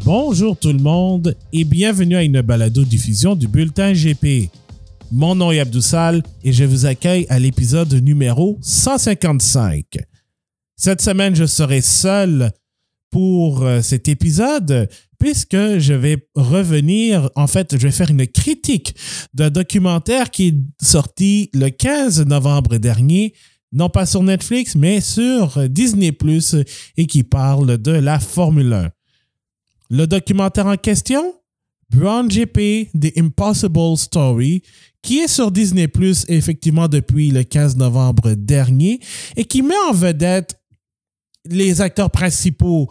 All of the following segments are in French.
Bonjour tout le monde et bienvenue à une balado-diffusion du Bulletin GP. Mon nom est Abdoussal et je vous accueille à l'épisode numéro 155. Cette semaine, je serai seul pour cet épisode puisque je vais revenir, je vais faire une critique d'un documentaire qui est sorti le 15 novembre dernier, non pas sur Netflix, mais sur Disney+, et qui parle de la Formule 1. Le documentaire en question, Brown GP, The Impossible Story, qui est sur Disney+, effectivement depuis le 15 novembre dernier, et qui met en vedette les acteurs principaux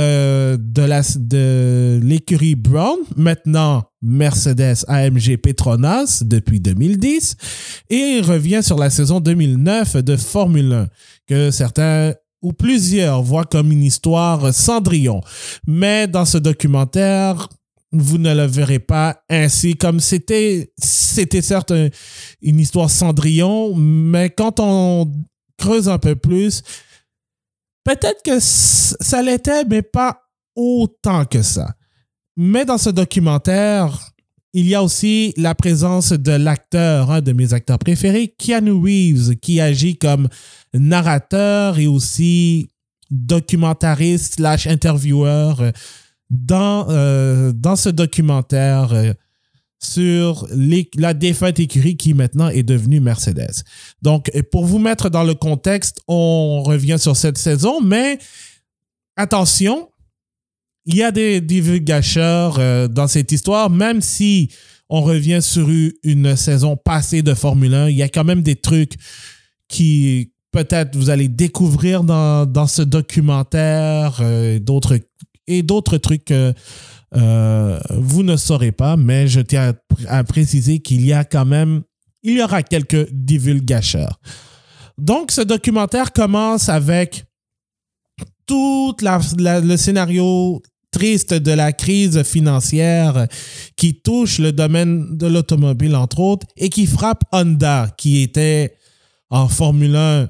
de l'écurie Brown, maintenant Mercedes AMG Petronas depuis 2010, et il revient sur la saison 2009 de Formule 1, que certains ou plusieurs voient comme une histoire Cendrillon. Mais dans ce documentaire, vous ne le verrez pas ainsi, comme c'était certes une histoire Cendrillon, mais quand on creuse un peu plus, peut-être que ça l'était, mais pas autant que ça. Mais dans ce documentaire, il y a aussi la présence de l'acteur, un de mes acteurs préférés, Keanu Reeves, qui agit comme narrateur et aussi documentariste / intervieweur dans ce documentaire sur la défunte écurie qui maintenant est devenue Mercedes. Donc, pour vous mettre dans le contexte, on revient sur cette saison, mais attention, il y a des divulgateurs dans cette histoire, même si on revient sur une saison passée de Formule 1, il y a quand même des trucs qui peut-être vous allez découvrir dans ce documentaire, d'autres trucs que vous ne saurez pas, mais je tiens à préciser qu'il y aura quelques divulgateurs. Donc, ce documentaire commence avec tout le scénario triste de la crise financière qui touche le domaine de l'automobile, entre autres, et qui frappe Honda, qui était en Formule 1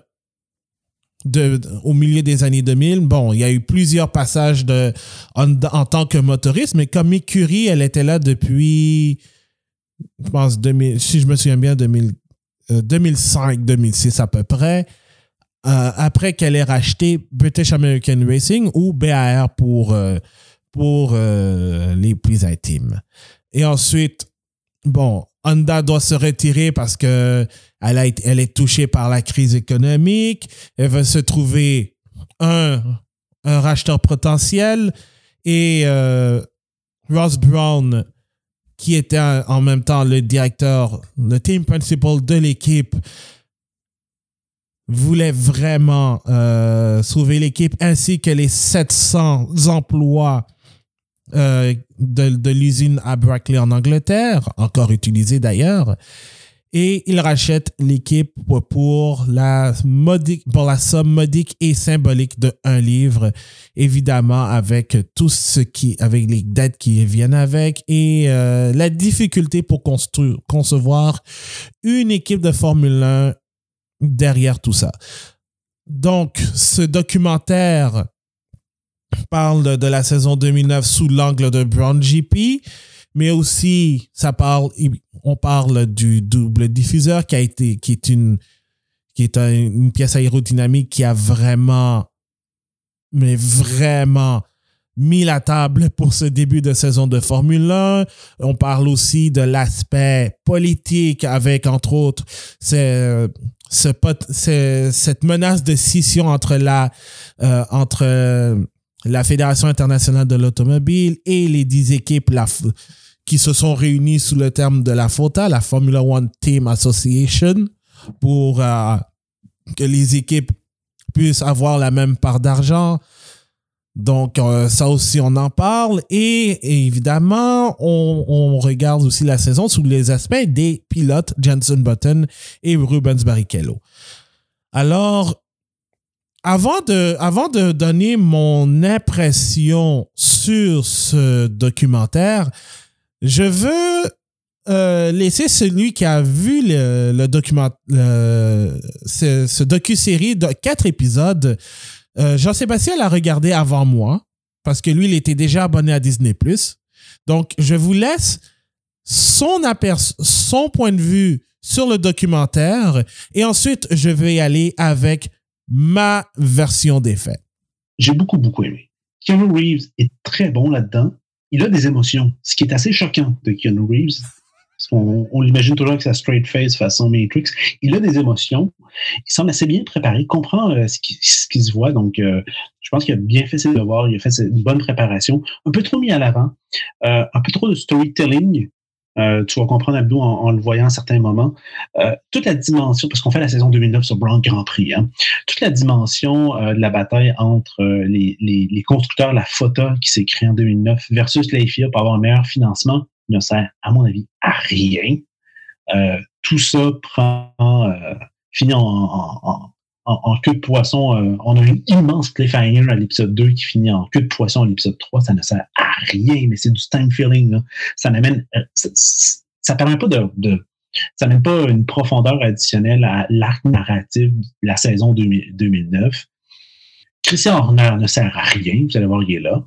au milieu des années 2000. Bon, il y a eu plusieurs passages de Honda en tant que motoriste, mais comme écurie, elle était là depuis, je pense, si je me souviens bien, 2005-2006 à peu près. Après qu'elle ait racheté British American Racing ou BAR pour les plus intimes. Et ensuite, bon, Honda doit se retirer parce que elle est touchée par la crise économique. Elle veut se trouver un racheteur potentiel et Ross Brown, qui était en même temps le directeur, le team principal de l'équipe, voulait vraiment sauver l'équipe ainsi que les 700 emplois de l'usine à Brackley en Angleterre, encore utilisée d'ailleurs, et il rachète l'équipe pour la somme modique et symbolique de 1 livre, évidemment avec avec les dettes qui viennent avec et la difficulté pour concevoir une équipe de Formule 1 derrière tout ça. Donc, ce documentaire parle de la saison 2009 sous l'angle de Brown GP, mais aussi on parle du double diffuseur qui est une pièce aérodynamique qui a vraiment mis la table pour ce début de saison de Formule 1. On parle aussi de l'aspect politique avec, entre autres, cette menace de scission entre la Fédération internationale de l'automobile et les 10 équipes qui se sont réunies sous le terme de la FOTA, la Formula One Team Association, pour que les équipes puissent avoir la même part d'argent. Donc, ça aussi, on en parle. Et évidemment, on regarde aussi la saison sous les aspects des pilotes Jenson Button et Rubens Barrichello. Alors, avant de donner mon impression sur ce documentaire, je veux laisser celui qui a vu ce docu-série de 4 épisodes. Jean-Sébastien l'a regardé avant moi. parce que lui, il était déjà abonné à Disney+. Donc, je vous laisse son point de vue sur le documentaire et ensuite, je vais y aller avec ma version des faits. J'ai beaucoup aimé. Keanu Reeves est très bon là-dedans. Il a des émotions, ce qui est assez choquant de Keanu Reeves. Parce qu'on l'imagine toujours avec sa straight face façon Matrix. Il a des émotions. Il semble assez bien préparé. Il comprend ce qui se voit. Donc, je pense qu'il a bien fait ses devoirs. Il a fait une bonne préparation. Un peu trop mis à l'avant. Un peu trop de storytelling. Tu vas comprendre, Abdou, en le voyant à certains moments. Toute la dimension, parce qu'on fait la saison 2009 sur Brown Grand Prix, hein, toute la dimension de la bataille entre les constructeurs, la FOTA qui s'est créée en 2009 versus la FIA pour avoir un meilleur financement, ne sert, à mon avis, à rien. Tout ça finit en queue de poisson. On a une immense cliffhanger à l'épisode 2 qui finit en queue de poisson à l'épisode 3. Ça ne sert à rien, mais c'est du time filling. Là. Ça n'amène, ça permet pas ça n'amène pas une profondeur additionnelle à l'arc narratif de la saison 2009. Christian Horner ne sert à rien. Vous allez voir, il est là.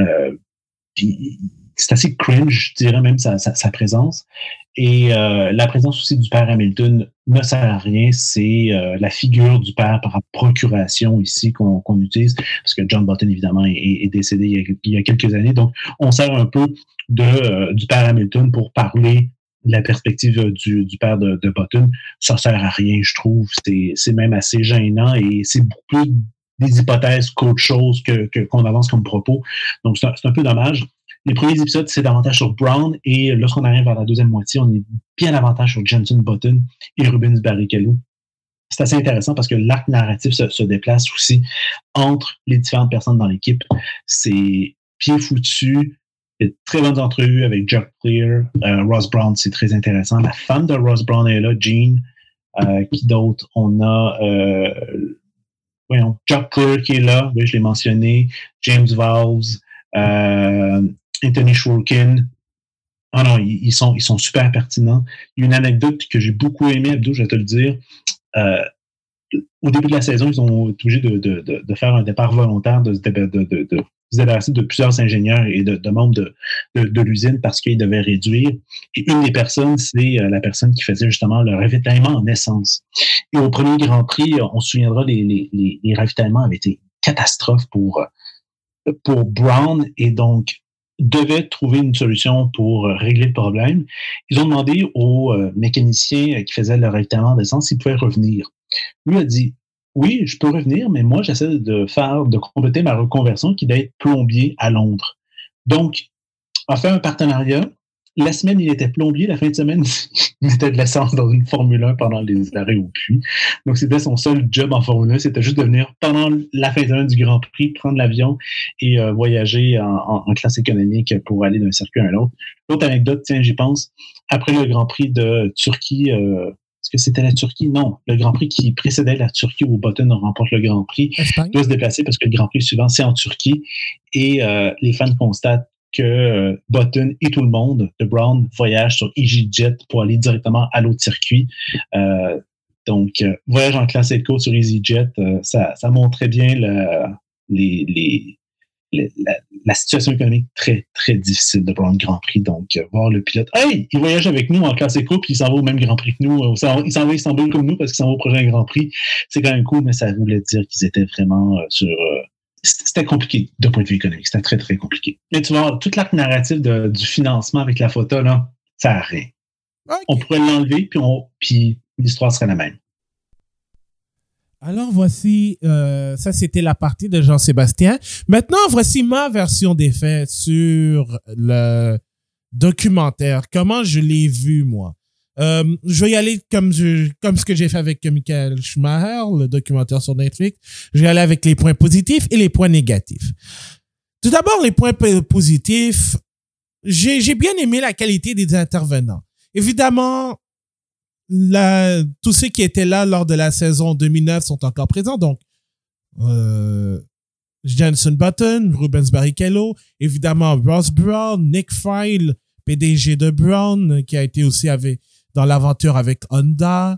Puis c'est assez cringe, je dirais même sa présence. Et la présence aussi du père Hamilton ne sert à rien. C'est la figure du père par procuration ici qu'on utilise, parce que John Button, évidemment, est décédé il y a quelques années. Donc, on sert un peu du père Hamilton pour parler de la perspective du père de Button. Ça sert à rien, je trouve. C'est même assez gênant et c'est beaucoup plus des hypothèses qu'autre chose qu'on avance comme propos. Donc, c'est un peu dommage. Les premiers épisodes, c'est davantage sur Brown et lorsqu'on arrive vers la deuxième moitié, on est bien davantage sur Jenson Button et Rubens Barrichello. C'est assez intéressant parce que l'arc narratif se déplace aussi entre les différentes personnes dans l'équipe. C'est bien foutu. Il y a de très bonnes entrevues avec Jack Clear. Ross Brown, c'est très intéressant. La femme de Ross Brown est là, Jean. Qui d'autre? On a Jack Clear qui est là, oui, je l'ai mentionné. James Vowles. Anthony Shworkin. Ah non, ils sont super pertinents. Il y a une anecdote que j'ai beaucoup aimée, Abdou, je vais te le dire. Au début de la saison, ils ont été obligés de faire un départ volontaire, de se débarrasser de plusieurs ingénieurs et de membres de l'usine parce qu'ils devaient réduire. Et une des personnes, c'est la personne qui faisait justement le ravitaillement en essence. Et au premier Grand Prix, on se souviendra, les ravitaillements avaient été catastrophes pour Brown et donc devaient trouver une solution pour régler le problème. Ils ont demandé aux mécaniciens qui faisaient le ravitaillement d'essence s'ils pouvaient revenir. Lui a dit « Oui, je peux revenir, mais moi, j'essaie de compléter ma reconversion qui d'être plombier à Londres. » Donc, on a fait un partenariat. La semaine, il était plombier. La fin de semaine, il mettait de l'essence dans une Formule 1 pendant les arrêts au puits. Donc, c'était son seul job en Formule 1. C'était juste de venir pendant la fin de semaine du Grand Prix, prendre l'avion et voyager en classe économique pour aller d'un circuit à un autre. L'autre anecdote, tiens, j'y pense. Après le Grand Prix de Turquie, est-ce que c'était la Turquie? Non. Le Grand Prix qui précédait la Turquie où Button remporte le Grand Prix doit se déplacer parce que le Grand Prix suivant, c'est en Turquie. Et les fans constatent que Button et tout le monde de Brown voyagent sur EasyJet pour aller directement à l'autre circuit. Donc, voyage en classe éco sur EasyJet, ça montrait bien la situation économique très, très difficile de Brown Grand Prix. Donc, voir le pilote, hey, il voyage avec nous en classe éco, puis il s'en va au même Grand Prix que nous. Il s'en va à Istanbul comme nous parce qu'il s'en va au prochain Grand Prix. C'est quand même cool, mais ça voulait dire qu'ils étaient vraiment sur... C'était compliqué de point de vue économique. C'était très, très compliqué. Mais tu vois, toute l'arc narrative du financement avec la photo, là, ça n'a rien. Okay. On pourrait l'enlever, puis l'histoire serait la même. Alors, voici, ça, c'était la partie de Jean-Sébastien. Maintenant, voici ma version des faits sur le documentaire. Comment je l'ai vu, moi. Je vais y aller comme ce que j'ai fait avec Michael Schumacher, le documentaire sur Netflix. Je vais aller avec les points positifs et les points négatifs. Tout d'abord, les points positifs. J'ai bien aimé la qualité des intervenants. Évidemment, tous ceux qui étaient là lors de la saison 2009 sont encore présents. Donc, Jenson Button, Rubens Barrichello, évidemment Ross Brown, Nick File, PDG de Brown, qui a été aussi dans l'aventure avec Honda.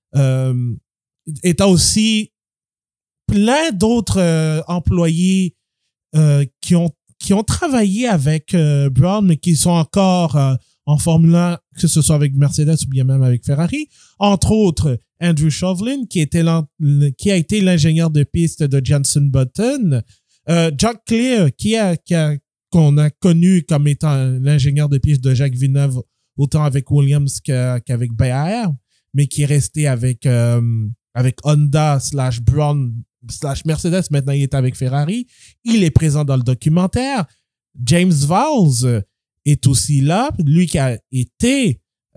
Et t'as aussi plein d'autres employés qui ont qui ont travaillé avec Brown, mais qui sont encore en Formule 1, que ce soit avec Mercedes ou bien même avec Ferrari. Entre autres, Andrew Shovlin, qui a été l'ingénieur de piste de Jenson Button. Jack Clear, qu'on a connu comme étant l'ingénieur de piste de Jacques Villeneuve, autant avec Williams qu'avec BAR, mais qui est resté avec Honda / Brown / Mercedes. Maintenant, il est avec Ferrari. Il est présent dans le documentaire. James Vowles est aussi là. Lui qui a été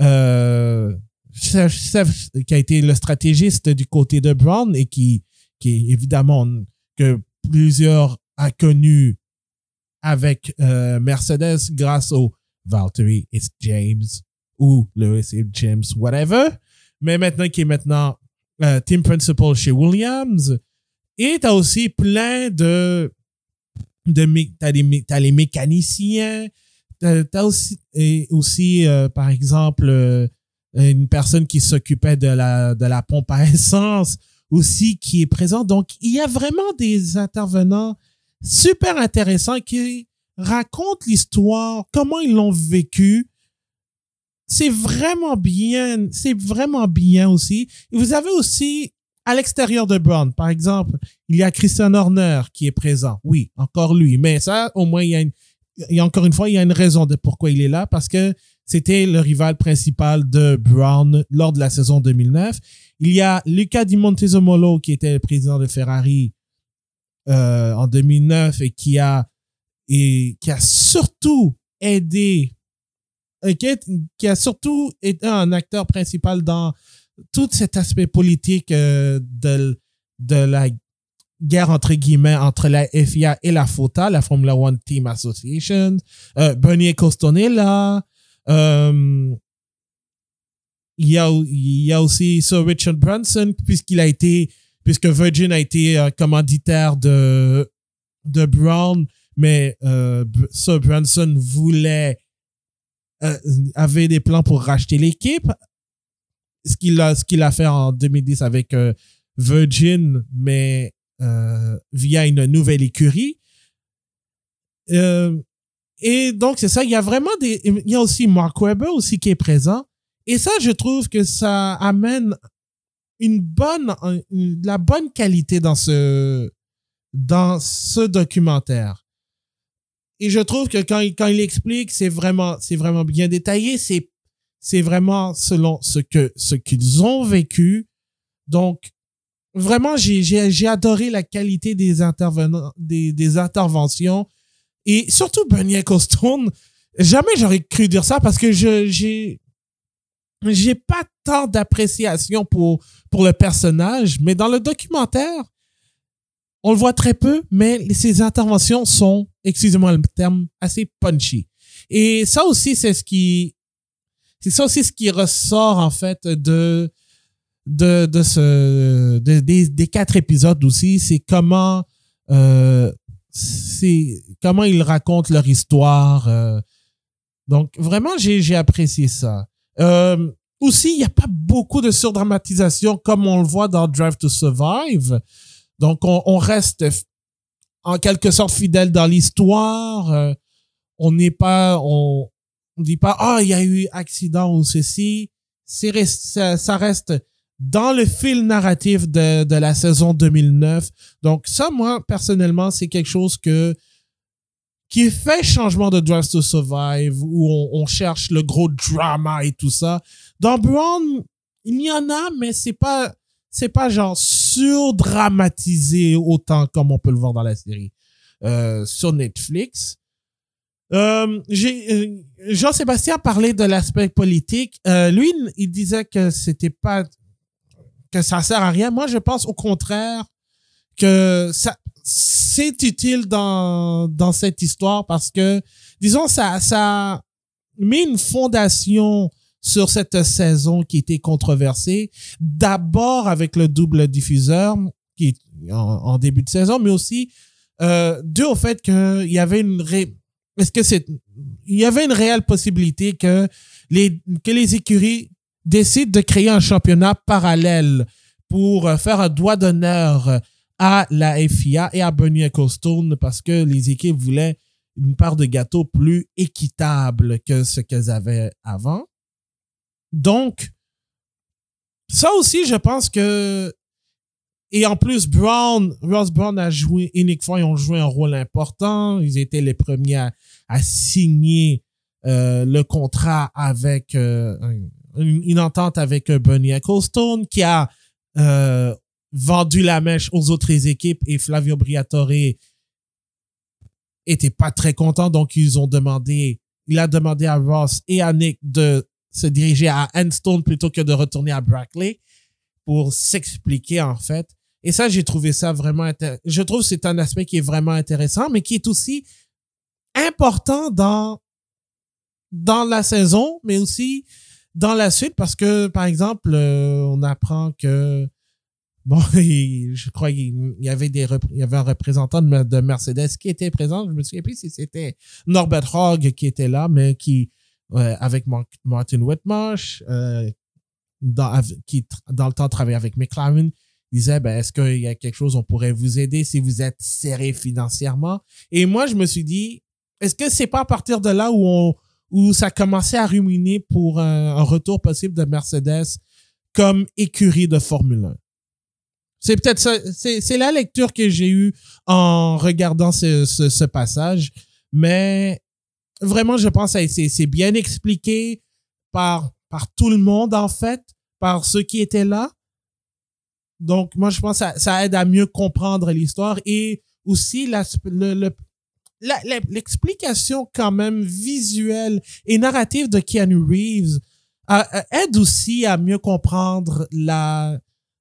le stratégiste du côté de Brown et qui évidemment que plusieurs a connu avec Mercedes grâce au Valtteri et James ou Lewis et James, whatever. Mais maintenant, qui est team principal chez Williams. Et t'as aussi plein t'as les mécaniciens. T'as aussi par exemple, une personne qui s'occupait de la pompe à essence aussi qui est présente. Donc, il y a vraiment des intervenants super intéressants qui racontent l'histoire, comment ils l'ont vécu. C'est vraiment bien aussi. Et vous avez aussi, à l'extérieur de Brown, par exemple, il y a Christian Horner qui est présent. Oui, encore lui. Mais ça, au moins, il y a encore une fois, il y a une raison de pourquoi il est là, parce que c'était le rival principal de Brown lors de la saison 2009. Il y a Luca Di Montezemolo qui était le président de Ferrari en 2009 et qui a surtout aidé, qui a surtout été un acteur principal dans tout cet aspect politique de la guerre entre guillemets entre la FIA et la FOTA, la Formula One Team Association. Bernie Ecclestone est là. Il y a aussi Sir Richard Branson puisque Virgin a été commanditaire de Brown, mais Sir Branson avait des plans pour racheter l'équipe, ce qu'il a fait en 2010 avec Virgin, mais via une nouvelle écurie. Et donc c'est ça, il y a vraiment il y a aussi Mark Webber aussi qui est présent. Et ça, je trouve que ça amène de la bonne qualité dans ce documentaire. Et je trouve que quand il explique, c'est vraiment bien détaillé. C'est vraiment selon ce qu'ils ont vécu. Donc, vraiment, j'ai adoré la qualité des intervenants, des interventions. Et surtout Bernie Ecclestone. Jamais j'aurais cru dire ça parce que j'ai pas tant d'appréciation pour le personnage, mais dans le documentaire, on le voit très peu, mais ses interventions sont, excusez-moi le terme, assez punchy. Et ça aussi, c'est ce qui ressort, en fait, des 4 épisodes aussi. C'est comment ils racontent leur histoire. Donc, vraiment, j'ai apprécié ça. Aussi, il n'y a pas beaucoup de surdramatisation comme on le voit dans Drive to Survive. Donc, on reste en quelque sorte fidèle dans l'histoire. On dit pas, il y a eu accident ou ceci. Ça reste dans le fil narratif de la saison 2009. Donc, ça, moi, personnellement, c'est quelque chose qui fait changement de Drive to Survive, où on cherche le gros drama et tout ça. Dans Brown, il y en a, mais c'est pas genre surdramatisé autant comme on peut le voir dans la série sur Netflix. Jean-Sébastien parlait de l'aspect politique. Lui, il disait que que ça sert à rien. Moi, je pense au contraire que c'est utile dans cette histoire parce que, disons, ça met une fondation sur cette saison qui était controversée. D'abord avec le double diffuseur qui est en début de saison, mais aussi dû au fait qu'il y avait une réelle possibilité que les écuries décident de créer un championnat parallèle pour faire un doigt d'honneur à la FIA et à Bernie Ecclestone parce que les équipes voulaient une part de gâteau plus équitable que ce qu'elles avaient avant. Donc, ça aussi, je pense que... Et en plus, Ross Brown a joué, et Nick Foy ont joué un rôle important. Ils étaient les premiers à signer le contrat avec une entente avec Bernie Ecclestone qui a vendu la mèche aux autres équipes et Flavio Briatore était pas très content, donc il a demandé à Ross et à Nick de se diriger à Enstone plutôt que de retourner à Brackley pour s'expliquer en fait. Et ça, j'ai trouvé ça vraiment je trouve que c'est un aspect qui est vraiment intéressant, mais qui est aussi important dans la saison, mais aussi dans la suite, parce que, par exemple, on apprend que bon, je crois qu'il y avait un représentant de Mercedes qui était présent. Je me souviens plus si c'était Norbert Hogg qui était là, mais qui, avec Martin Whitmarsh, qui dans le temps travaillait avec McLaren, disait, est-ce qu'il y a quelque chose, on pourrait vous aider si vous êtes serré financièrement? Et moi, je me suis dit, est-ce que c'est pas à partir de là où ça commençait à ruminer pour un retour possible de Mercedes comme écurie de Formule 1? C'est peut-être ça, c'est la lecture que j'ai eue en regardant ce passage, mais vraiment, je pense que c'est bien expliqué par tout le monde, en fait, par ceux qui étaient là. Donc, moi, je pense que ça aide à mieux comprendre l'histoire et aussi l'explication quand même visuelle et narrative de Keanu Reeves aide aussi à mieux comprendre la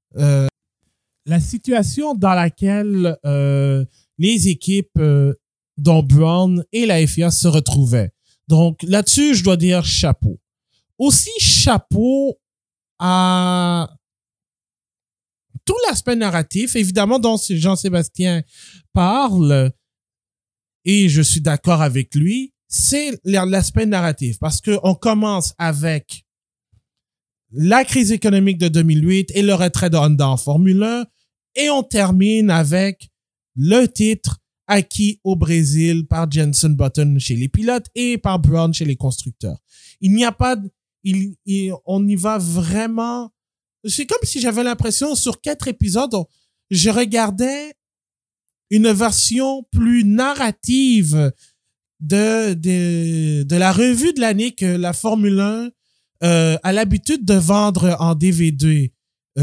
situation dans laquelle les équipes dont Brown et la FIA se retrouvaient. Donc, là-dessus, je dois dire chapeau. Aussi, chapeau à tout l'aspect narratif, évidemment, dont Jean-Sébastien parle, et je suis d'accord avec lui, c'est l'aspect narratif, parce que on commence avec la crise économique de 2008 et le retrait de Honda en Formule 1, et on termine avec le titre acquis au Brésil par Jenson Button chez les pilotes et par Brown chez les constructeurs. Il n'y a pas, on y va vraiment. C'est comme si j'avais l'impression, sur 4 épisodes, je regardais une version plus narrative de la revue de l'année que la Formule 1 a l'habitude de vendre en DVD.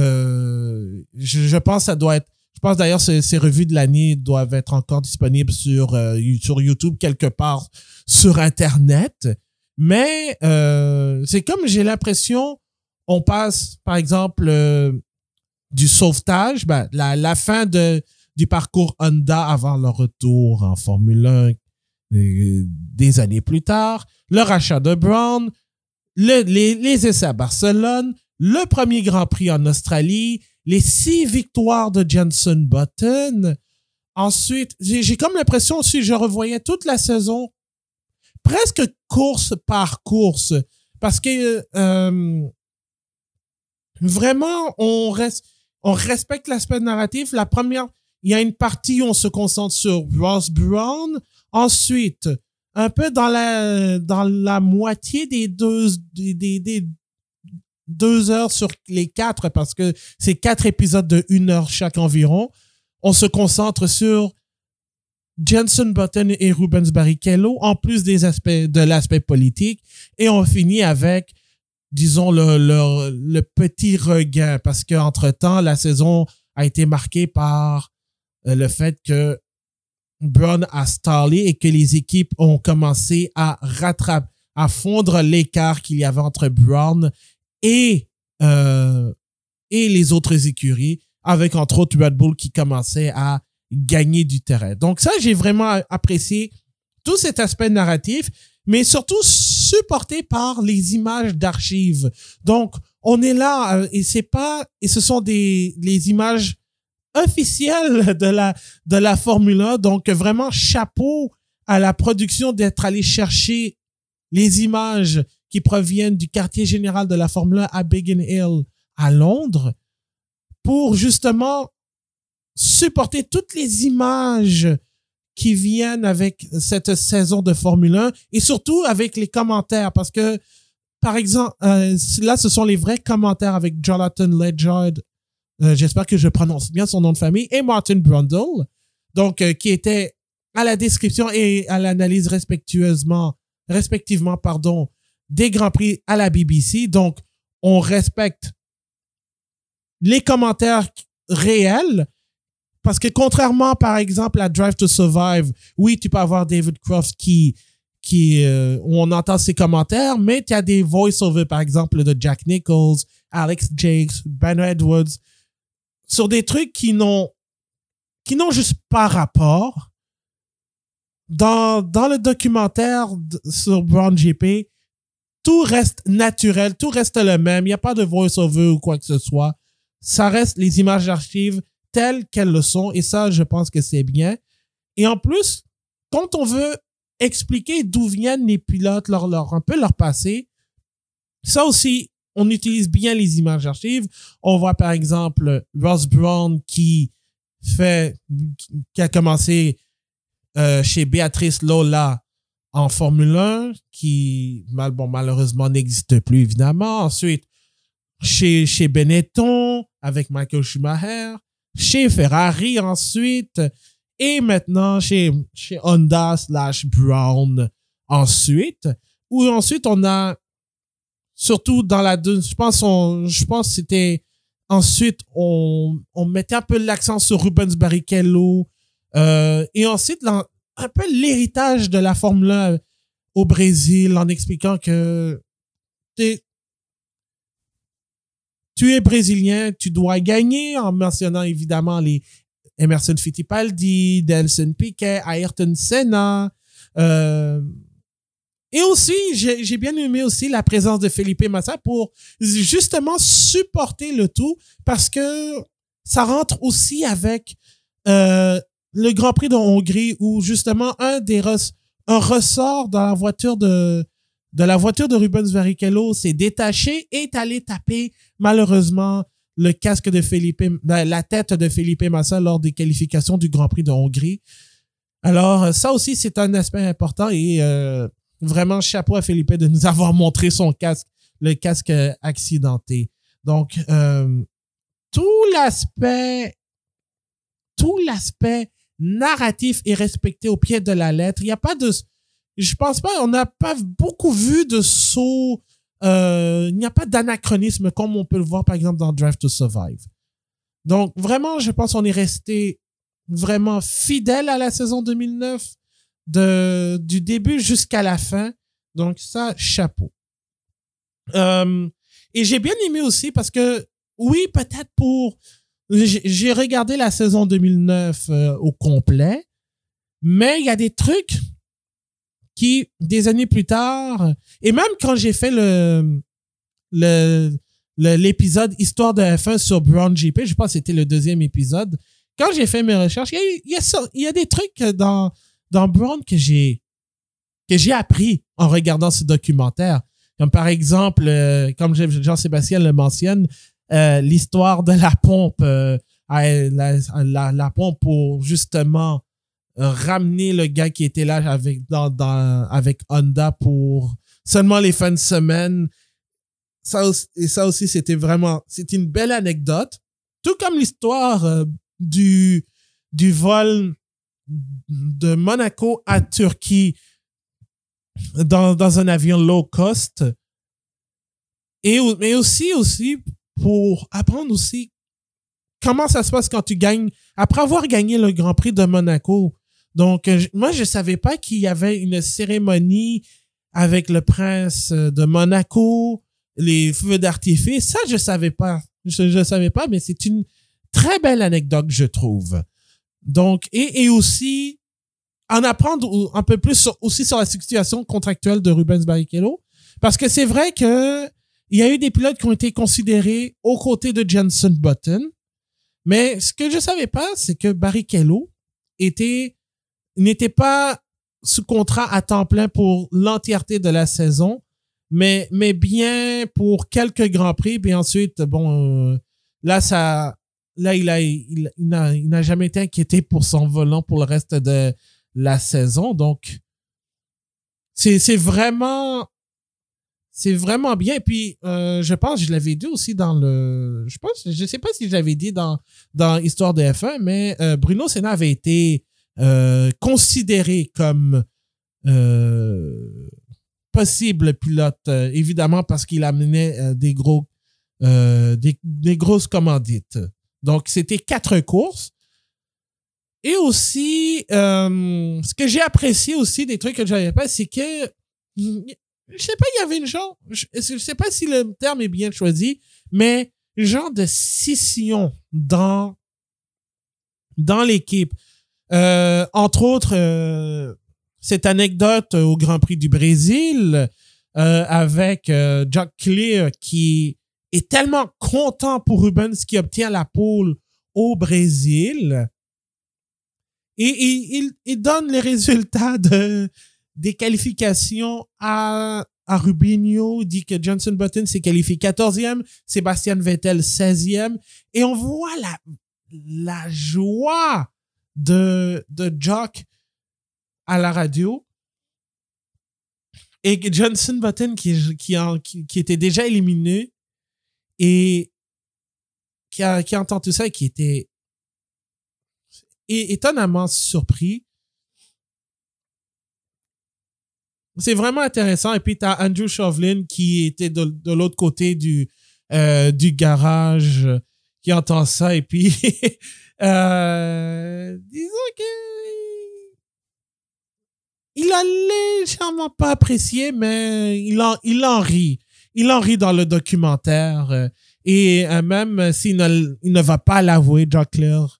Je pense que ça doit être. Je pense d'ailleurs que ces revues de l'année doivent être encore disponibles sur YouTube quelque part sur Internet. Mais c'est comme j'ai l'impression, on passe, par exemple, du sauvetage, la fin du parcours Honda avant leur retour en Formule 1 des années plus tard, le rachat de Brown, les essais à Barcelone, le premier Grand Prix en Australie, les 6 victoires de Jenson Button. Ensuite, j'ai comme l'impression aussi, je revoyais toute la saison presque course par course, parce que vraiment, on respecte l'aspect narratif. La première, il y a une partie où on se concentre sur Ross Brown. Ensuite, un peu dans la moitié des 2 heures sur les 4, parce que c'est 4 épisodes de 1 heure chaque environ, on se concentre sur Jenson Button et Rubens Barrichello, en plus de l'aspect politique, et on finit avec, disons, le petit regain, parce qu'entre-temps, la saison a été marquée par le fait que Brown a stallé et que les équipes ont commencé à fondre l'écart qu'il y avait entre Brown et les autres écuries, avec entre autres Red Bull qui commençait à gagner du terrain. Donc ça, j'ai vraiment apprécié tout cet aspect narratif, mais surtout supporté par les images d'archives. Donc, on est là et ce sont les images officielles de la Formule 1. Donc, vraiment, chapeau à la production d'être allé chercher les images qui proviennent du quartier général de la Formule 1 à Biggin Hill à Londres pour justement supporter toutes les images qui viennent avec cette saison de Formule 1 et surtout avec les commentaires parce que, par exemple, là, ce sont les vrais commentaires avec Jonathan Ledgard, j'espère que je prononce bien son nom de famille, et Martin Brundle, donc qui étaient à la description et à l'analyse respectivement, des Grands Prix à la BBC. Donc, on respecte les commentaires réels parce que contrairement, par exemple, à Drive to Survive, oui, tu peux avoir David Croft où on entend ses commentaires, mais tu as des voice-overs, par exemple, de Jack Nichols, Alex Jakes, Ben Edwards, sur des trucs qui n'ont juste pas rapport. Dans le documentaire sur Brown GP, tout reste naturel, tout reste le même. Il n'y a pas de voice-over ou quoi que ce soit. Ça reste les images d'archives telles qu'elles le sont. Et ça, je pense que c'est bien. Et en plus, quand on veut expliquer d'où viennent les pilotes, un peu leur passé, ça aussi, on utilise bien les images d'archives. On voit par exemple Ross Brawn qui a commencé chez Béatrice Lola en Formule 1, qui malheureusement n'existe plus évidemment. Ensuite, chez Benetton avec Michael Schumacher, chez Ferrari ensuite, et maintenant chez Honda / Brown ensuite. Où ensuite on a surtout dans je pense que c'était ensuite on mettait un peu l'accent sur Rubens Barrichello. Et ensuite, un peu l'héritage de la Formule 1 au Brésil en expliquant que tu es brésilien, tu dois gagner, en mentionnant évidemment les Emerson Fittipaldi, Nelson Piquet, Ayrton Senna. Et aussi, j'ai bien aimé aussi la présence de Felipe Massa pour justement supporter le tout parce que ça rentre aussi avec le Grand Prix de Hongrie où justement un ressort dans la voiture de Rubens Barrichello s'est détaché et est allé taper malheureusement le casque de la tête de Felipe Massa lors des qualifications du Grand Prix de Hongrie. Alors ça aussi c'est un aspect important et vraiment chapeau à Felipe de nous avoir montré le casque accidenté. Donc tout l'aspect narratif est respecté au pied de la lettre. Il n'y a pas je pense pas, on n'a pas beaucoup vu de saut, il n'y a pas d'anachronisme comme on peut le voir par exemple dans Drive to Survive. Donc vraiment, je pense qu'on est resté vraiment fidèle à la saison 2009 du début jusqu'à la fin. Donc ça, chapeau. Et j'ai bien aimé aussi parce que oui, peut-être j'ai regardé la saison 2009 au complet, mais il y a des trucs qui, des années plus tard, et même quand j'ai fait l'épisode Histoire de F1 sur Brown GP, je pense que c'était le 2e épisode, quand j'ai fait mes recherches, il y a des trucs dans Brown que j'ai appris en regardant ce documentaire. Comme par exemple, comme Jean-Sébastien le mentionne, l'histoire de la pompe, la pompe pour justement ramener le gars qui était là avec Honda pour seulement les fins de semaine. Ça aussi, c'était une belle anecdote. Tout comme l'histoire du vol de Monaco à Turquie dans un avion low cost. Mais aussi pour apprendre aussi comment ça se passe quand tu gagnes, après avoir gagné le Grand Prix de Monaco. Donc, moi, je savais pas qu'il y avait une cérémonie avec le prince de Monaco, les feux d'artifice. Ça, je savais pas. Je savais pas, mais c'est une très belle anecdote, je trouve. Donc, et aussi, en apprendre un peu plus aussi sur la situation contractuelle de Rubens Barrichello. Parce que c'est vrai que il y a eu des pilotes qui ont été considérés aux côtés de Jenson Button. Mais ce que je savais pas, c'est que Barrichello n'était pas sous contrat à temps plein pour l'entièreté de la saison, mais bien pour quelques grands prix. Puis ensuite, il n'a jamais été inquiété pour son volant pour le reste de la saison. Donc, c'est vraiment bien. Et puis, je pense, je l'avais dit aussi je sais pas si je l'avais dit dans Histoire de F1, mais Bruno Senna avait été considéré comme possible pilote, évidemment parce qu'il amenait des grosses commandites. Donc, c'était 4 courses. Et aussi, ce que j'ai apprécié aussi des trucs que j'avais pas, c'est que je sais pas, il y avait une genre, je sais pas si le terme est bien choisi, mais genre de scission dans l'équipe. Entre autres, cette anecdote au Grand Prix du Brésil avec Jack Clear qui est tellement content pour Rubens qui obtient la pole au Brésil et il donne les résultats des qualifications à Rubinho, dit que Jenson Button s'est qualifié 14e, Sébastien Vettel 16e et on voit la joie de Jock à la radio et Jenson Button qui était déjà éliminé et qui entend tout ça et qui était étonnamment surpris. C'est vraiment intéressant. Et puis, t'as Andrew Shovlin qui était de l'autre côté du garage qui entend ça. Et puis, disons que il a légèrement pas apprécié, mais il en rit. Il en rit dans le documentaire. Et même s'il ne va pas l'avouer, Jack Clear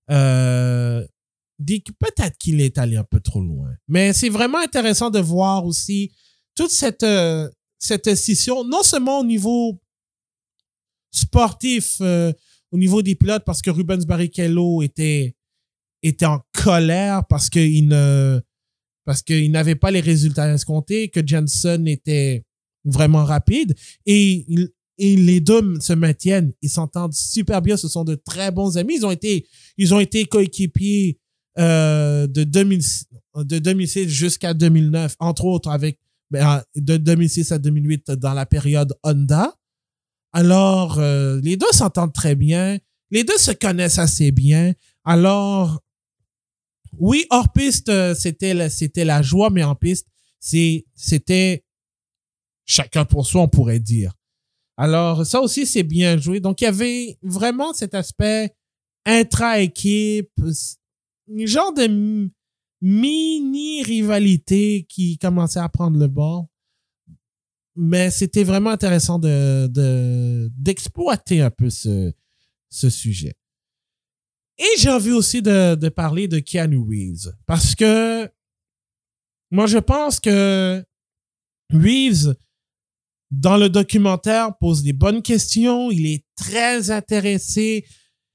dit que peut-être qu'il est allé un peu trop loin. Mais c'est vraiment intéressant de voir aussi toute cette scission, non seulement au niveau sportif, au niveau des pilotes, parce que Rubens Barrichello était en colère parce qu'il n'avait pas les résultats escomptés, que Jenson était vraiment rapide et les deux se maintiennent. Ils s'entendent super bien. Ce sont de très bons amis. Ils ont été coéquipiers de 2006 jusqu'à 2009, entre autres de 2006 à 2008 dans la période Honda. Alors, les deux s'entendent très bien. Les deux se connaissent assez bien. Alors, oui, hors piste, c'était la joie, mais en piste, c'était chacun pour soi, on pourrait dire. Alors, ça aussi, c'est bien joué. Donc, il y avait vraiment cet aspect intra-équipe, un genre de mini-rivalité qui commençait à prendre le bord. Mais c'était vraiment intéressant d'exploiter un peu ce sujet. Et j'ai envie aussi de parler de Keanu Reeves. Parce que moi, je pense que Reeves, dans le documentaire, pose des bonnes questions. Il est très intéressé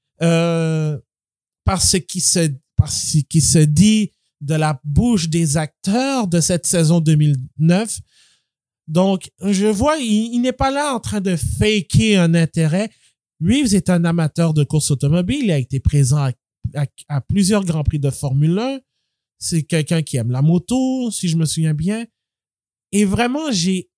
par ce qui se dit de la bouche des acteurs de cette saison 2009. Donc, je vois, il n'est pas là en train de faker un intérêt. Reeves est un amateur de course automobile. Il a été présent à plusieurs Grands Prix de Formule 1. C'est quelqu'un qui aime la moto, si je me souviens bien. Et vraiment, j'ai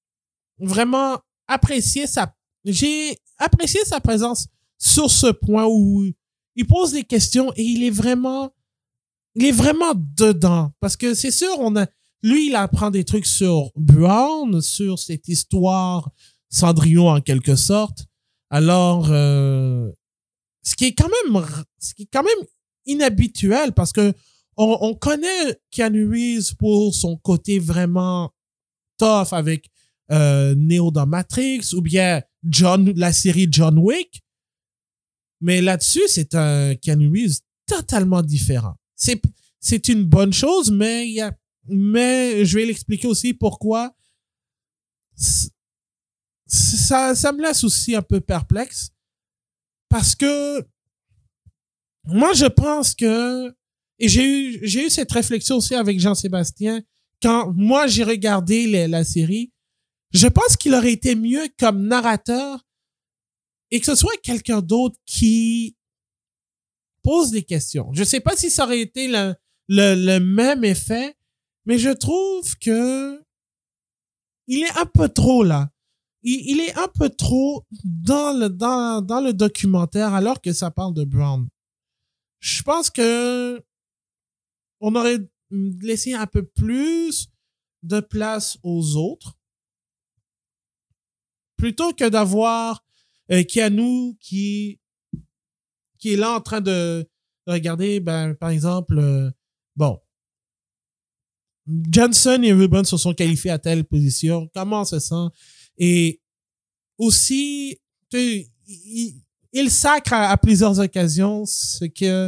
apprécié sa présence sur ce point où il pose des questions et il est vraiment dedans. Parce que c'est sûr, lui, il apprend des trucs sur Brown, sur cette histoire Cendrillon en quelque sorte. Alors, ce qui est quand même inhabituel parce que on connaît Keanu Reeves pour son côté vraiment tough avec Neo dans Matrix ou bien la série John Wick. Mais là-dessus, c'est un Keanu Reeves totalement différent. C'est une bonne chose, mais je vais l'expliquer aussi pourquoi ça me laisse aussi un peu perplexe parce que moi, je pense que et j'ai eu cette réflexion aussi avec Jean-Sébastien quand moi j'ai regardé la série. Je pense qu'il aurait été mieux comme narrateur et que ce soit quelqu'un d'autre qui pose des questions. Je sais pas si ça aurait été le même effet, mais je trouve que il est un peu trop là. Il est un peu trop dans le documentaire alors que ça parle de Brown. Je pense que on aurait laissé un peu plus de place aux autres plutôt que d'avoir Keanu qui est là en train de regarder, par exemple, bon, Johnson et Ruben se sont qualifiés à telle position, comment on se sent? Et aussi, il sacre à plusieurs occasions ce que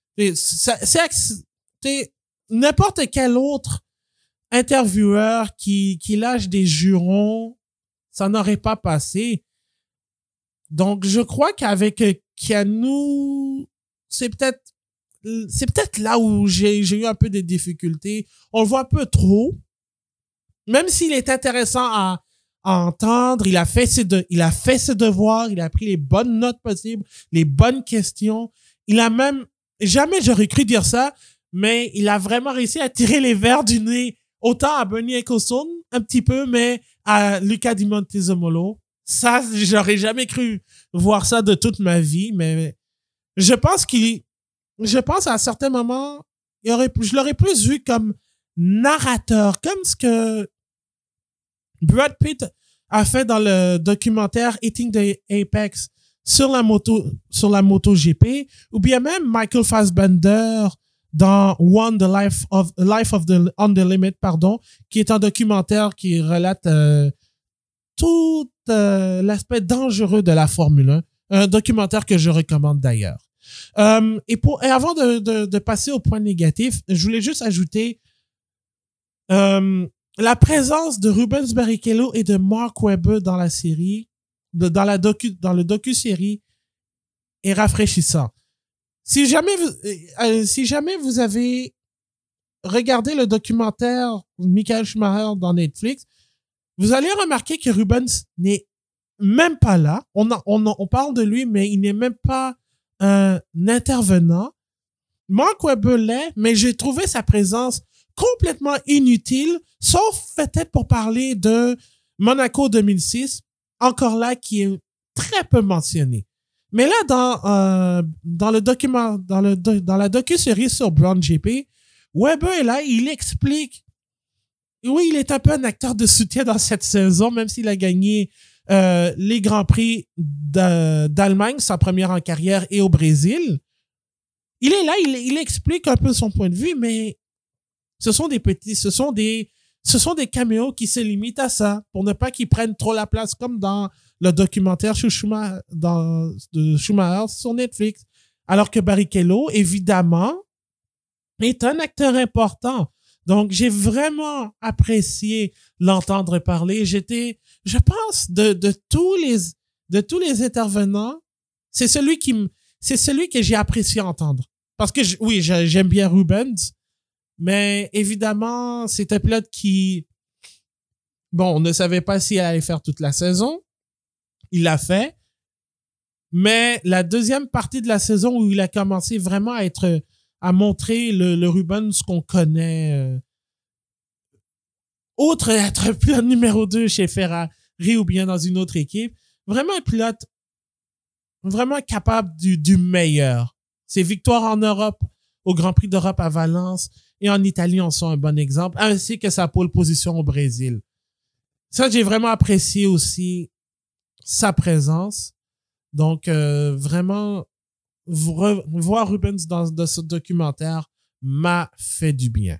c'est n'importe quel autre intervieweur qui lâche des jurons, ça n'aurait pas passé. Donc, je crois qu'avec Keanu, c'est peut-être là où j'ai eu un peu de difficultés. On le voit un peu trop. Même s'il est intéressant à entendre, il a fait ses devoirs, il a pris les bonnes notes possibles, les bonnes questions. Il a même, jamais j'aurais cru dire ça, mais il a vraiment réussi à tirer les verres du nez, autant à Bernie Ecclestone, un petit peu, mais à Luca Di Montezemolo. Ça, j'aurais jamais cru voir ça de toute ma vie, mais je pense à certains moments, je l'aurais plus vu comme narrateur, comme ce que Brad Pitt a fait dans le documentaire Eating the Apex sur la MotoGP, ou bien même Michael Fassbender dans One, the Life of On the Limit, qui est un documentaire qui relate tout l'aspect dangereux de la Formule 1. Un documentaire que je recommande d'ailleurs. Et avant de passer au point négatif, je voulais juste ajouter la présence de Rubens Barrichello et de Mark Webber dans la série, dans le docu-série est rafraîchissant. Si jamais vous avez regardé le documentaire Michael Schumacher dans Netflix, vous allez remarquer que Rubens n'est même pas là. On parle de lui, mais il n'est même pas un intervenant. Mark Webber l'est, mais j'ai trouvé sa présence complètement inutile, sauf peut-être pour parler de Monaco 2006, encore là, qui est très peu mentionné. Mais là, dans la docu-série sur Brown GP, Webber est là, il explique. Oui, il est un peu un acteur de soutien dans cette saison, même s'il a gagné les Grands Prix d'Allemagne, sa première en carrière, et au Brésil. Il est là, il explique un peu son point de vue, mais ce sont des caméos qui se limitent à ça, pour ne pas qu'ils prennent trop la place, comme dans le documentaire de Schumacher sur Netflix. Alors que Barrichello, évidemment, est un acteur important. Donc, j'ai vraiment apprécié l'entendre parler. Je pense, de tous les intervenants, c'est celui que j'ai apprécié entendre. Parce que, oui, j'aime bien Rubens, mais évidemment, c'est un pilote qui, bon, on ne savait pas s'il allait faire toute la saison. Il l'a fait. Mais la deuxième partie de la saison où il a commencé vraiment à montrer le Rubens qu'on connaît, autre être pilote numéro 2 chez Ferrari ou bien dans une autre équipe, vraiment un pilote vraiment capable du meilleur. Ses victoires en Europe, au Grand Prix d'Europe à Valence et en Italie en sont un bon exemple, ainsi que sa pole position au Brésil. Ça, j'ai vraiment apprécié aussi sa présence. Donc, vraiment, voir Rubens dans ce documentaire m'a fait du bien.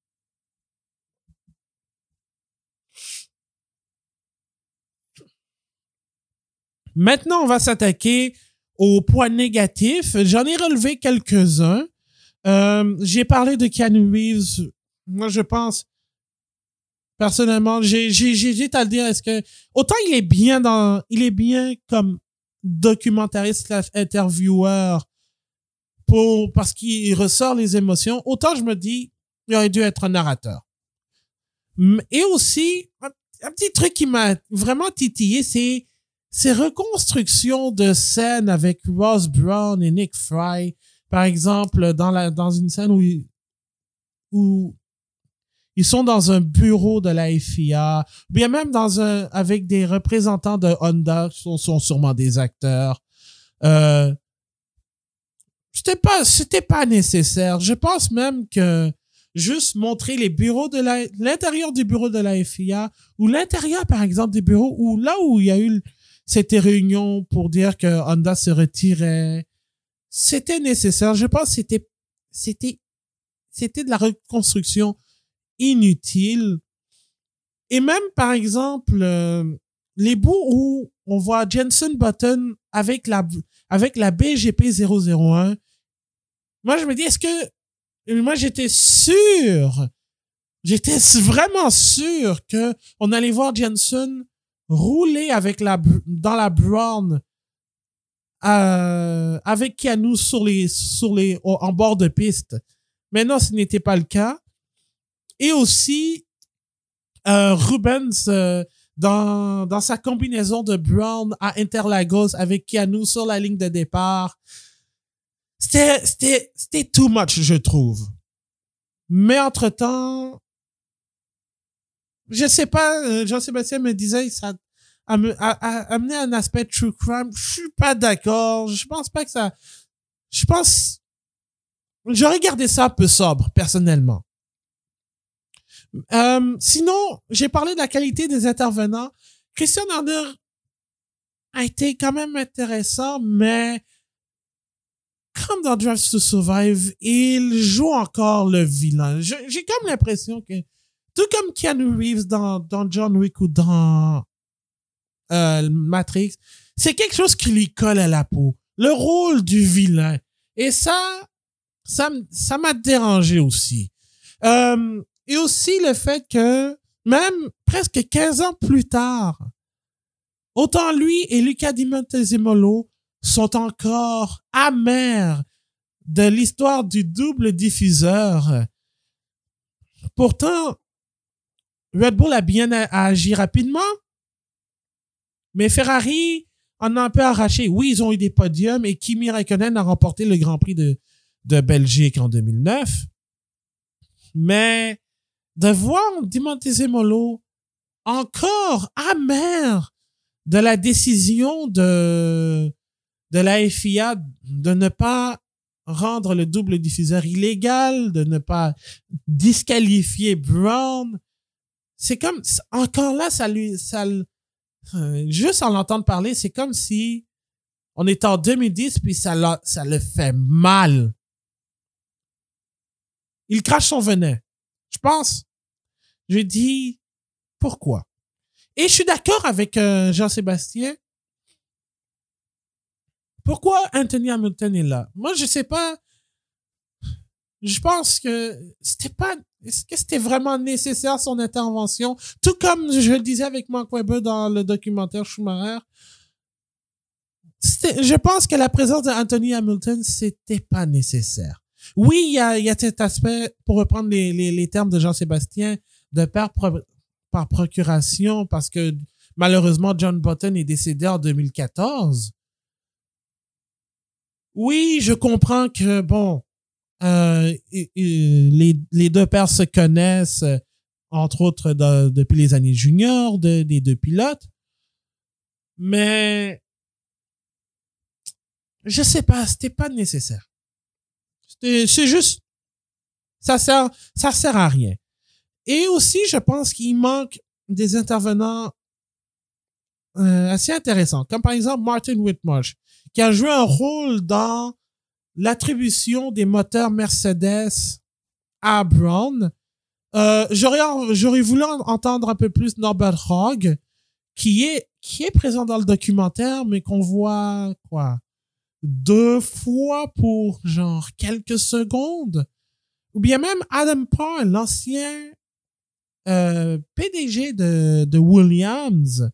Maintenant, on va s'attaquer aux points négatifs. J'en ai relevé quelques-uns. J'ai parlé de Keanu Reeves. Moi, je pense, personnellement, j'hésite à le dire, est-ce que, autant il est bien comme documentariste / intervieweur parce qu'il ressort les émotions, autant je me dis, il aurait dû être un narrateur. Et aussi, un petit truc qui m'a vraiment titillé, c'est ces reconstructions de scènes avec Ross Brown et Nick Fry. Par exemple, dans une scène où où ils sont dans un bureau de la FIA, bien même avec des représentants de Honda, qui sont sûrement des acteurs. C'était pas nécessaire. Je pense même que juste montrer l'intérieur du bureau de la FIA ou l'intérieur, par exemple, des bureaux où là où il y a eu cette réunion pour dire que Honda se retirait, c'était nécessaire. Je pense que c'était de la reconstruction inutile. Et même, par exemple, les bouts où on voit Jenson Button avec la BGP 001, moi, je me dis, moi, j'étais vraiment sûr que on allait voir Jenson rouler dans la Brown, avec Keanu en bord de piste. Mais non, ce n'était pas le cas. Et aussi, Rubens, dans sa combinaison de Brown à Interlagos avec Keanu sur la ligne de départ. C'était too much, je trouve. Mais entre-temps, je sais pas, Jean-Sébastien me disait que ça amené un aspect true crime. Je suis pas d'accord. J'aurais gardé ça un peu sobre, personnellement. Sinon, j'ai parlé de la qualité des intervenants. Christian Horner a été quand même intéressant, mais comme dans Drive to Survive, il joue encore le vilain. J'ai comme l'impression que, tout comme Keanu Reeves dans John Wick ou dans Matrix, c'est quelque chose qui lui colle à la peau. Le rôle du vilain. Et ça m'a dérangé aussi. Et aussi le fait que, même presque 15 ans plus tard, autant lui et Luca Di Montezemolo sont encore amers de l'histoire du double diffuseur. Pourtant, Red Bull a bien agi rapidement, mais Ferrari en a un peu arraché. Oui, ils ont eu des podiums et Kimi Räikkönen a remporté le Grand Prix de Belgique en 2009. Mais de voir Di Montezemolo encore amer de la décision de la FIA de ne pas rendre le double diffuseur illégal, de ne pas disqualifier Brown, c'est comme, encore là, juste en l'entendre parler, c'est comme si on était en 2010 puis ça le fait mal. Il crache son venin. Je pense. Je dis, pourquoi? Et je suis d'accord avec Jean-Sébastien. Pourquoi Anthony Hamilton est là? Moi, je sais pas. Je pense que est-ce que c'était vraiment nécessaire son intervention? Tout comme je le disais avec Mark Webber dans le documentaire Schumacher. Je pense que la présence d'Anthony Hamilton, c'était pas nécessaire. Oui, il y a cet aspect, pour reprendre les termes de Jean-Sébastien, de père par procuration, parce que malheureusement, John Button est décédé en 2014. Oui, je comprends que, bon, les deux pères se connaissent, entre autres, depuis les années juniors des deux pilotes. Mais, je sais pas, c'était pas nécessaire. C'est juste, ça sert à rien. Et aussi, je pense qu'il manque des intervenants assez intéressants, comme par exemple Martin Whitmarsh, qui a joué un rôle dans l'attribution des moteurs Mercedes à Brown. J'aurais voulu entendre un peu plus Norbert Hogg, qui est présent dans le documentaire, mais qu'on voit, 2 fois pour genre quelques secondes. Ou bien même Adam Parr, l'ancien PDG de Williams,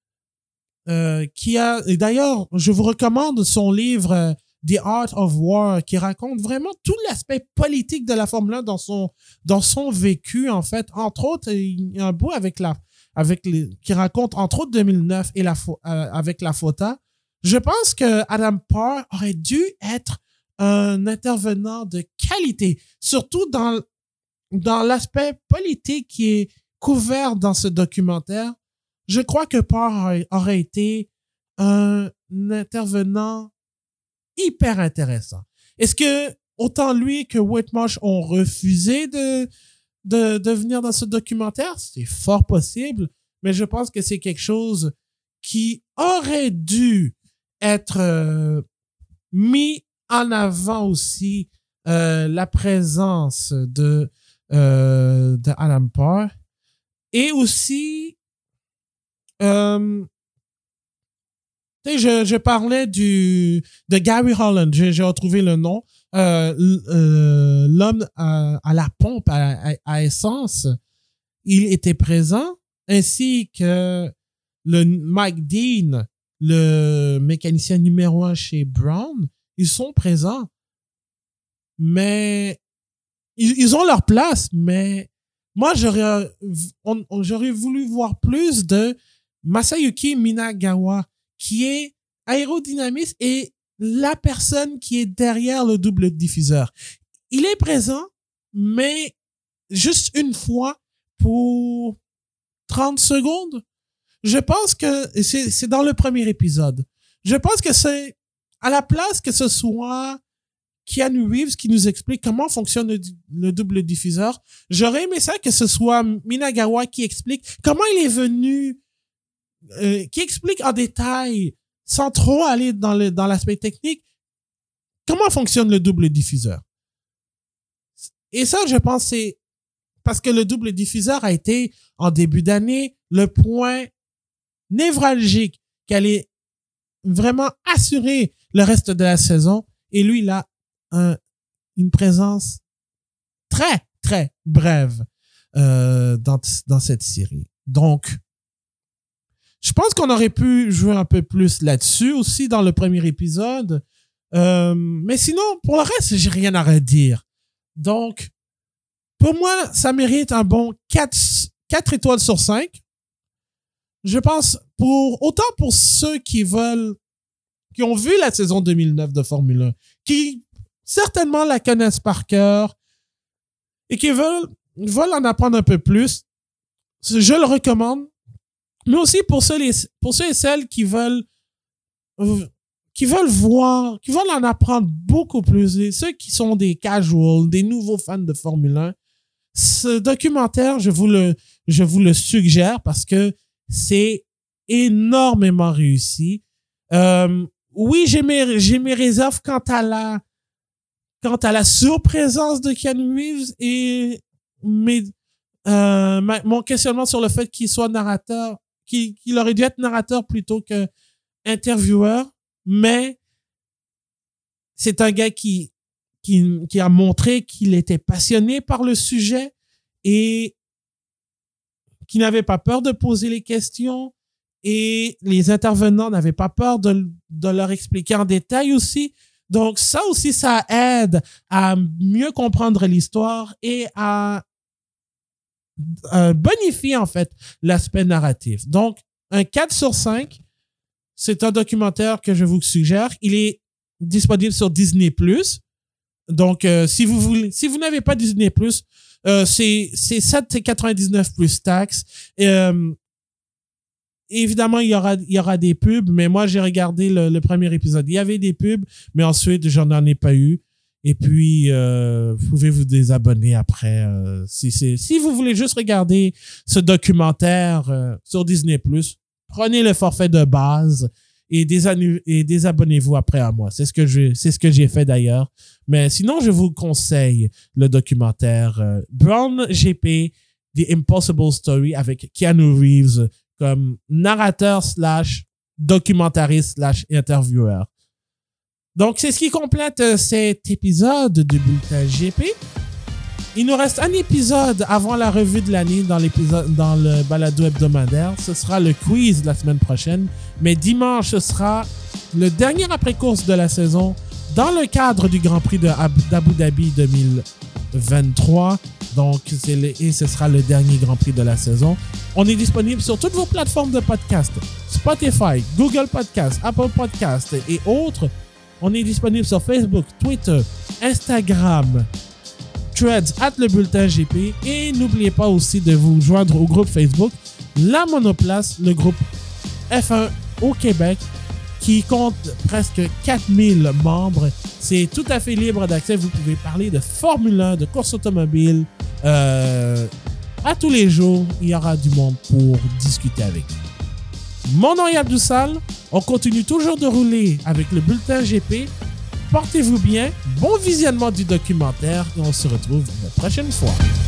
qui a, et d'ailleurs, je vous recommande son livre The Art of War, qui raconte vraiment tout l'aspect politique de la Formule 1 dans son vécu, en fait. Entre autres, il y a un bout qui raconte, entre autres, 2009 et avec la FOTA. Je pense que Adam Parr aurait dû être un intervenant de qualité, surtout dans dans l'aspect politique qui est couvert dans ce documentaire, je crois que Parr aurait été un intervenant hyper intéressant. Est-ce que autant lui que Whitmarsh ont refusé de venir dans ce documentaire? C'est fort possible, mais je pense que c'est quelque chose qui aurait dû être mis en avant aussi, la présence de Adam Parr. Et aussi, je parlais de Gary Holland, j'ai retrouvé le nom, l'homme à la pompe à essence. Il était présent, ainsi que le Mike Dean, le mécanicien numéro 1 chez Brown. Ils sont présents, mais ils ont leur place, mais moi, j'aurais voulu voir plus de Masayuki Minagawa, qui est aérodynamiste et la personne qui est derrière le double diffuseur. Il est présent, mais juste une fois pour 30 secondes. Je pense que c'est dans le premier épisode. Je pense que c'est à la place que ce soit Keanu Reeves qui nous explique comment fonctionne le double diffuseur. J'aurais aimé ça que ce soit Minagawa qui explique comment il est venu, qui explique en détail, sans trop aller dans l'aspect technique, comment fonctionne le double diffuseur. Et ça, je pense, c'est parce que le double diffuseur a été, en début d'année, le point névralgique qui allait vraiment assurer le reste de la saison. Et lui, il a une présence très, très brève dans cette série. Donc, je pense qu'on aurait pu jouer un peu plus là-dessus aussi dans le premier épisode. Mais sinon, pour le reste, j'ai rien à redire. Donc, pour moi, ça mérite un bon 4 étoiles sur 5. Je pense, autant pour ceux qui ont vu la saison 2009 de Formule 1, qui certainement la connaissent par cœur et qui veulent en apprendre un peu plus, je le recommande. Mais aussi pour ceux et celles qui veulent voir, qui veulent en apprendre beaucoup plus, et ceux qui sont des casuals, des nouveaux fans de Formule 1, ce documentaire, je vous le suggère parce que c'est énormément réussi. Oui, j'ai mes réserves quant à la surprésence de Keanu Reeves et mon questionnement sur le fait qu'il soit narrateur, qu'il aurait dû être narrateur plutôt que intervieweur, mais c'est un gars qui a montré qu'il était passionné par le sujet et qui n'avait pas peur de poser les questions, et les intervenants n'avaient pas peur de leur expliquer en détail aussi. Donc ça aussi, ça aide à mieux comprendre l'histoire et à bonifier en fait l'aspect narratif. Donc un 4 sur 5, c'est un documentaire que je vous suggère. Il est disponible sur Disney+. Donc si vous n'avez pas Disney+, c'est 7,99 plus taxes. Évidemment, il y aura des pubs, mais moi, j'ai regardé le premier épisode. Il y avait des pubs, mais ensuite, j'en ai pas eu. Et puis, vous pouvez vous désabonner après. Si vous voulez juste regarder ce documentaire sur Disney+, prenez le forfait de base et désabonnez-vous après à moi. C'est ce que j'ai fait d'ailleurs. Mais sinon, je vous conseille le documentaire Brown GP, The Impossible Story, avec Keanu Reeves comme narrateur / documentariste / intervieweur. Donc, c'est ce qui complète cet épisode du Bulletin GP. Il nous reste un épisode avant la revue de l'année dans le balado hebdomadaire. Ce sera le quiz la semaine prochaine. Mais dimanche, ce sera le dernier après-course de la saison dans le cadre du Grand Prix d'Abu Dhabi 2023. Donc, ce sera le dernier Grand Prix de la saison. On est disponible sur toutes vos plateformes de podcast. Spotify, Google Podcast, Apple Podcast et autres. On est disponible sur Facebook, Twitter, Instagram, Threads @lebulletin-gp et n'oubliez pas aussi de vous joindre au groupe Facebook La Monoplace, le groupe F1 au Québec qui compte presque 4000 membres. C'est tout à fait libre d'accès. Vous pouvez parler de Formule 1, de course automobile. À tous les jours, il y aura du monde pour discuter avec vous. Mon nom est Abdou Sall. On continue toujours de rouler avec le bulletin GP. Portez-vous bien. Bon visionnement du documentaire et on se retrouve la prochaine fois.